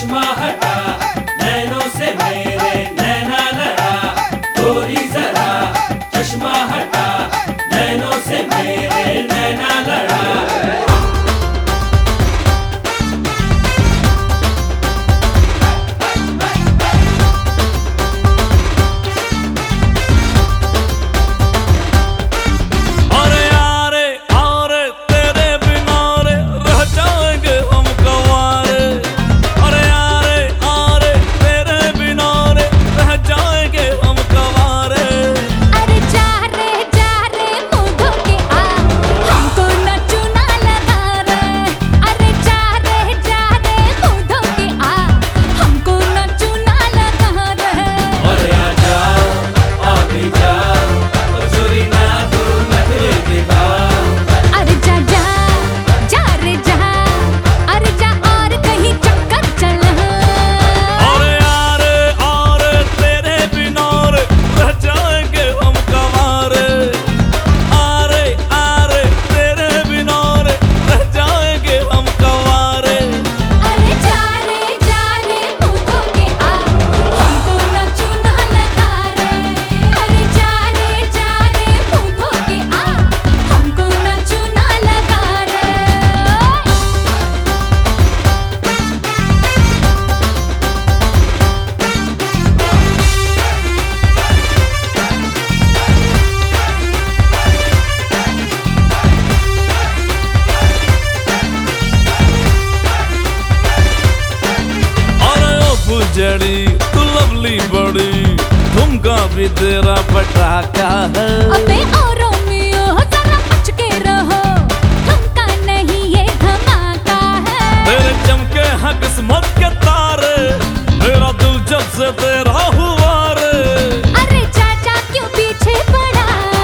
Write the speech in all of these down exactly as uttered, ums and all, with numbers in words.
चश्मा हटा, नैनों से मेरे नैना लड़ा। गोरी जरा चश्मा हटा, नैनों से मेरे नैना लड़ा। जड़ी तू लवली बड़ी, ठुमका भी तेरा पटाखा है। अबे ओ रोमियो जरा बच के रहो, ठुमका नहीं ये धमाका है। तेरे चमके हैं किस्मत के तारे, मेरा दिल जब से तेरा हुआ रे। अरे चाचा क्यों पीछे पड़ा?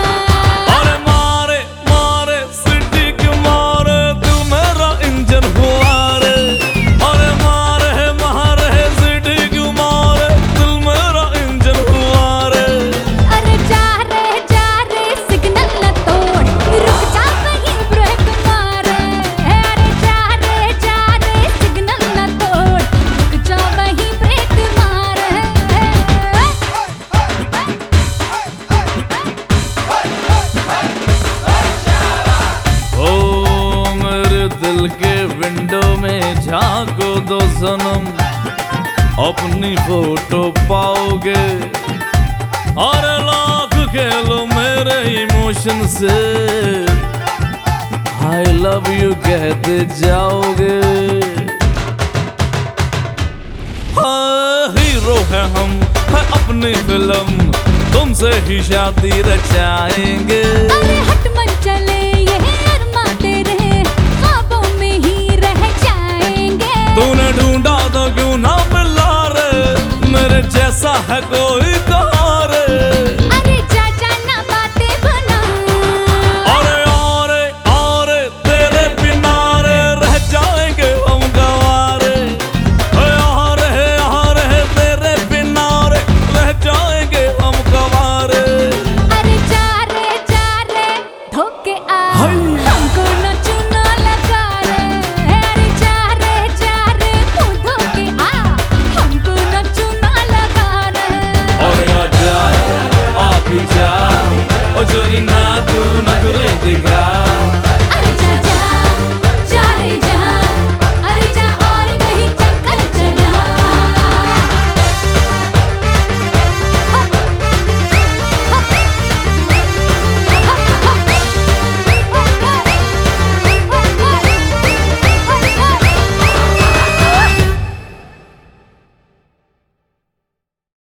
अरे मारे मारे सिटी क्यों मारे, दिल मेरा इंजन हुआ रे। अरे मारे मारे सिटी क्यों मारे, दिल मेरा इंजन हुआ रे। अरे जा रे जा रे सिग्नल न तोड़, रुक जा वहीं ब्रेक मार। अरे जा रे जा रे सिग्नल न तोड़, रुक जा वहीं ब्रेक मार। ओ मेरे दिल के विंडो में झांको दो सनम, अपनी फोटो पाओगे। और लाख खेलो मेरे इमोशन से, आई लव यू कहते जाओगे। हाँ हीरो है हम, है अपनी फिल्म, तुमसे ही शादी रचाएंगे। अरे हट मन चले ये अरमा तेरे, ख्वाबों में ही रह जाएंगे। तूने ढूंढा तो क्यों ना मिला रे, मेरे जैसा है कोई कहाँ रे। अरे चाचा ना बातें बना, अरे अरे अरे तेरे बिना रे रह जाएंगे हम गंवारे। अरे अरे तेरे बिना रे रह जाएंगे हम गंवारे। अरे जा रे जा रे धोके आ, हमको न चुना लगा रे। अरे जा रे जा रे मुँह धोके आ, हमको न चुना लगा रे। और आजा आ भी जा, ओ जोरी